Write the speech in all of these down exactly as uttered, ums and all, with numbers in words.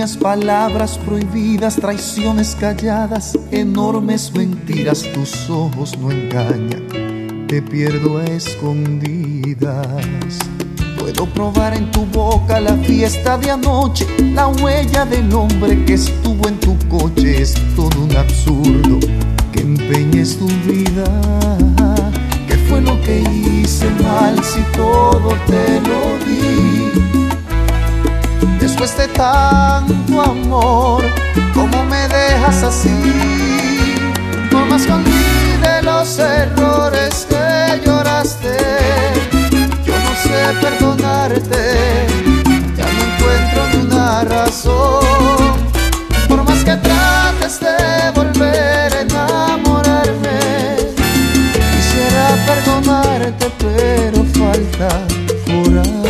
calumnias, palabras prohibidas, traiciones calladas, enormes mentiras, tus ojos no engañan, te pierdo a escondidas. Puedo probar en tu boca la fiesta de anoche, la huella del hombre que estuvo en tu coche. Es todo un absurdo que empeñes tu vida. ¿Qué fue lo que hice mal si todo te lo di? Después de tanto amor, ¿cómo me dejas así? Por más que olvide los errores que lloraste, yo no sé perdonarte, ya no encuentro ni una razón. Por más que trates de volver a enamorarme, quisiera perdonarte, pero falta corazón.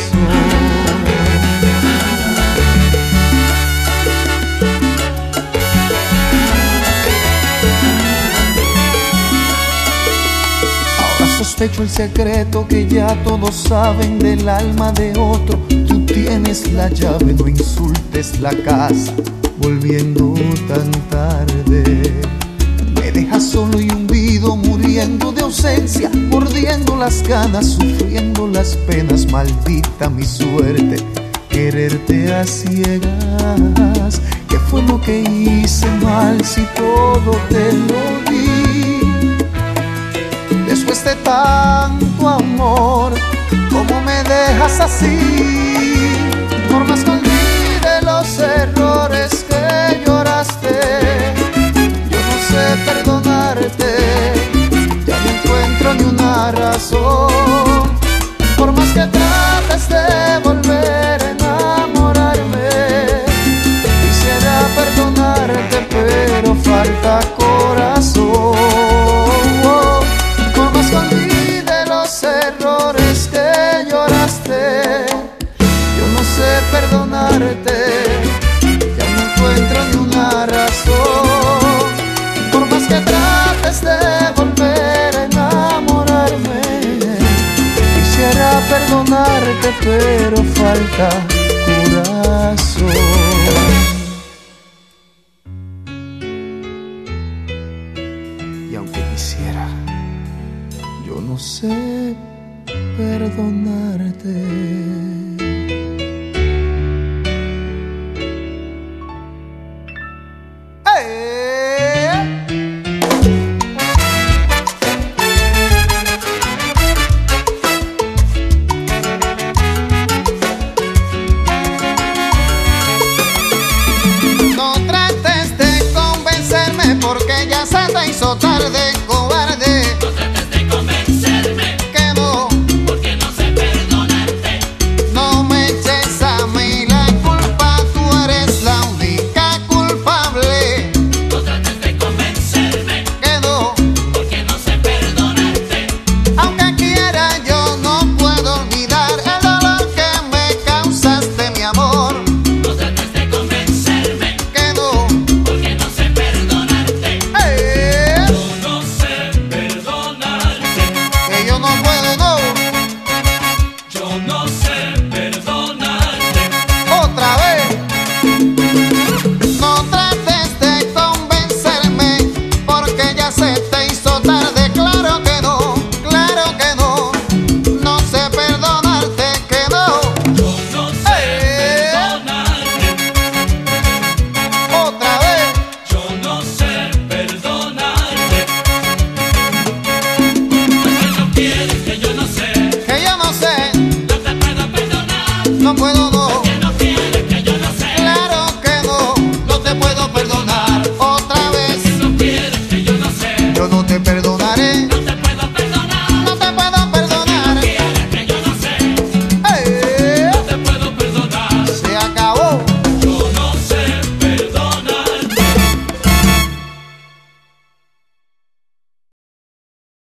Sospecho el secreto que ya todos saben del alma de otro. Tú tienes la llave, no insultes la casa volviendo tan tarde. Me dejas solo y hundido, muriendo de ausencia, mordiendo las ganas, sufriendo las penas. Maldita mi suerte, quererte a ciegas. ¿Qué fue lo que hice mal si todo te lo di? Después de tanto amor, ¿cómo me dejas así? Por más que olvide los errores que lloraste, yo no sé perdonarte, ya no encuentro ni una razón. Por más que trates de volver a enamorarme, quisiera perdonarte, pero falta corazón. Olvide los errores que lloraste, yo no sé perdonarte, ya no encuentro ni una razón. Por más que trates de volver a enamorarme, quisiera perdonarte, pero falta corazón. Y aunque quisiera, yo no sé perdonarte. No trates de convencerme porque ya se te hizo tarde.